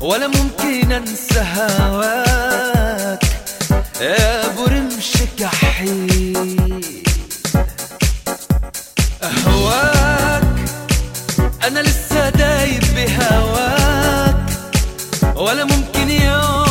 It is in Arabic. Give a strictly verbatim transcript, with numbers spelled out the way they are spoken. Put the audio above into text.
ولا ممكن انسى هواك يا ابو رمش كحيل. اهواك انا لسه دايب بهواك ولا ممكن يوم